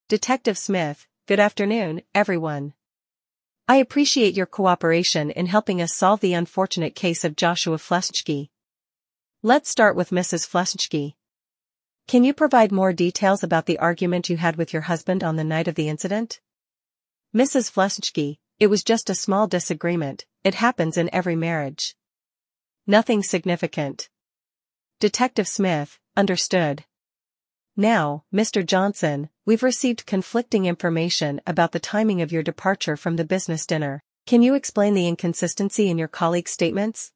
Detective Smith, good afternoon, everyone. I appreciate your cooperation in helping us solve the unfortunate case of Joshua Fleszczki. Let's start with Mrs. Fleszczki. Can you provide more details about the argument you had with your husband on the night of the incident? Mrs. Fleszczki, it was just a small disagreement. It happens in every marriage. Nothing significant. Detective Smith, understood. Now, Mr. Johnson, we've received conflicting information about the timing of your departure from the business dinner. Can you explain the inconsistency in your colleagues' statements?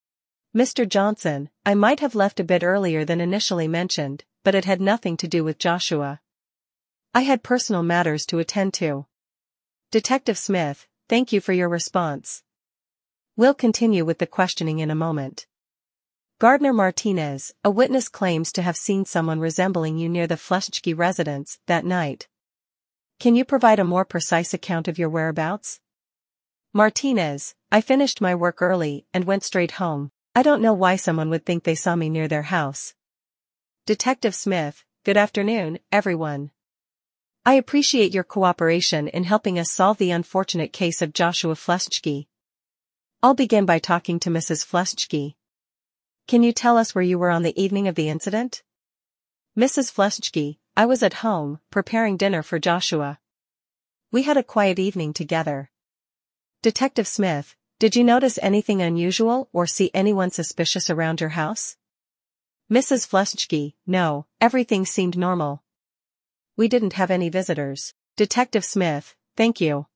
Mr. Johnson, I might have left a bit earlier than initially mentioned, but it had nothing to do with Joshua. I had personal matters to attend to. Detective Smith, thank you for your response. We'll continue with the questioning in a moment. Gardner Martinez, a witness claims to have seen someone resembling you near the Fleszczki residence that night. Can you provide a more precise account of your whereabouts? Martinez, I finished my work early and went straight home. I don't know why someone would think they saw me near their house. Detective Smith, good afternoon, everyone. I appreciate your cooperation in helping us solve the unfortunate case of Joshua Fleszczki. I'll begin by talking to Mrs. Fleszczki. Can you tell us where you were on the evening of the incident? Mrs. Fleszczki, I was at home, preparing dinner for Joshua. We had a quiet evening together. Detective Smith, did you notice anything unusual or see anyone suspicious around your house? Mrs. Fleszczki, no, everything seemed normal. We didn't have any visitors. Detective Smith, thank you.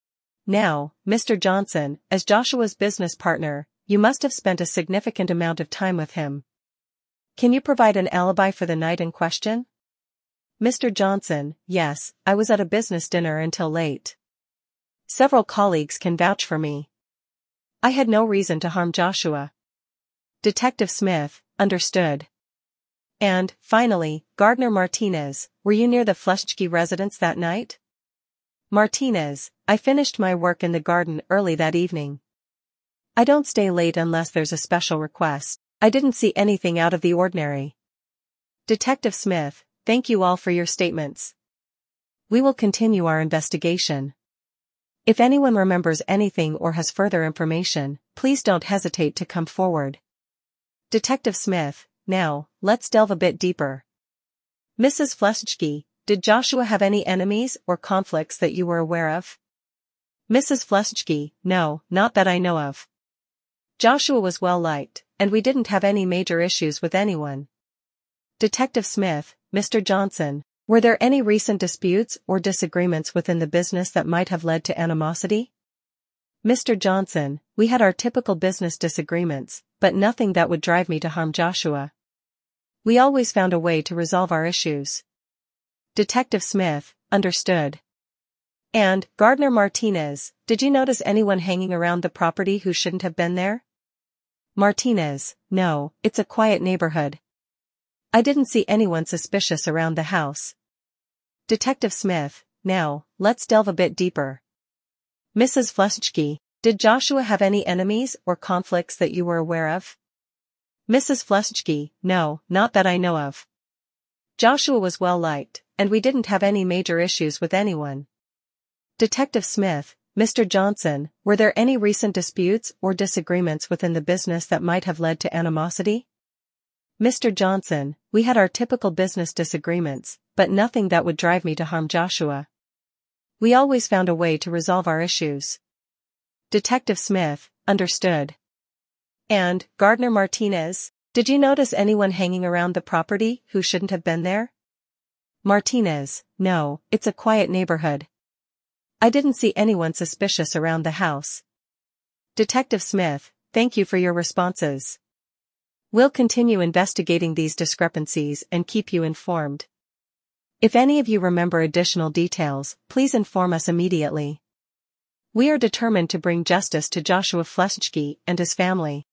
Now, Mr. Johnson, as Joshua's business partner, you must have spent a significant amount of time with him. Can you provide an alibi for the night in question? Mr. Johnson, yes, I was at a business dinner until late. Several colleagues can vouch for me. I had no reason to harm Joshua. Detective Smith, understood. And, finally, Gardner Martinez, were you near the Fleszczki residence that night? Martinez, I finished my work in the garden early that evening. I don't stay late unless there's a special request. I didn't see anything out of the ordinary. Detective Smith, thank you all for your statements. We will continue our investigation. If anyone remembers anything or has further information, please don't hesitate to come forward. Detective Smith, now, let's delve a bit deeper. Mrs. Fleszczki, did Joshua have any enemies or conflicts that you were aware of? Mrs. Fleszczki, no, not that I know of. Joshua was well liked, and we didn't have any major issues with anyone. Detective Smith, Mr. Johnson, were there any recent disputes or disagreements within the business that might have led to animosity? Mr. Johnson, we had our typical business disagreements, but nothing that would drive me to harm Joshua. We always found a way to resolve our issues. Detective Smith, understood. And, Gardner Martinez, did you notice anyone hanging around the property who shouldn't have been there? Martinez, no, it's a quiet neighborhood. I didn't see anyone suspicious around the house. Detective Smith, now, let's delve a bit deeper. Mrs. Fleszczki, did Joshua have any enemies or conflicts that you were aware of? Mrs. Fleszczki, no, not that I know of. Joshua was well liked, and we didn't have any major issues with anyone. Detective Smith, Mr. Johnson, were there any recent disputes or disagreements within the business that might have led to animosity? Mr. Johnson, we had our typical business disagreements, but nothing that would drive me to harm Joshua. We always found a way to resolve our issues. Detective Smith, understood. And, Gardner Martinez, did you notice anyone hanging around the property who shouldn't have been there? Martinez, no, it's a quiet neighborhood. I didn't see anyone suspicious around the house. Detective Smith, thank you for your responses. We'll continue investigating these discrepancies and keep you informed. If any of you remember additional details, please inform us immediately. We are determined to bring justice to Joshua Fleszczki and his family.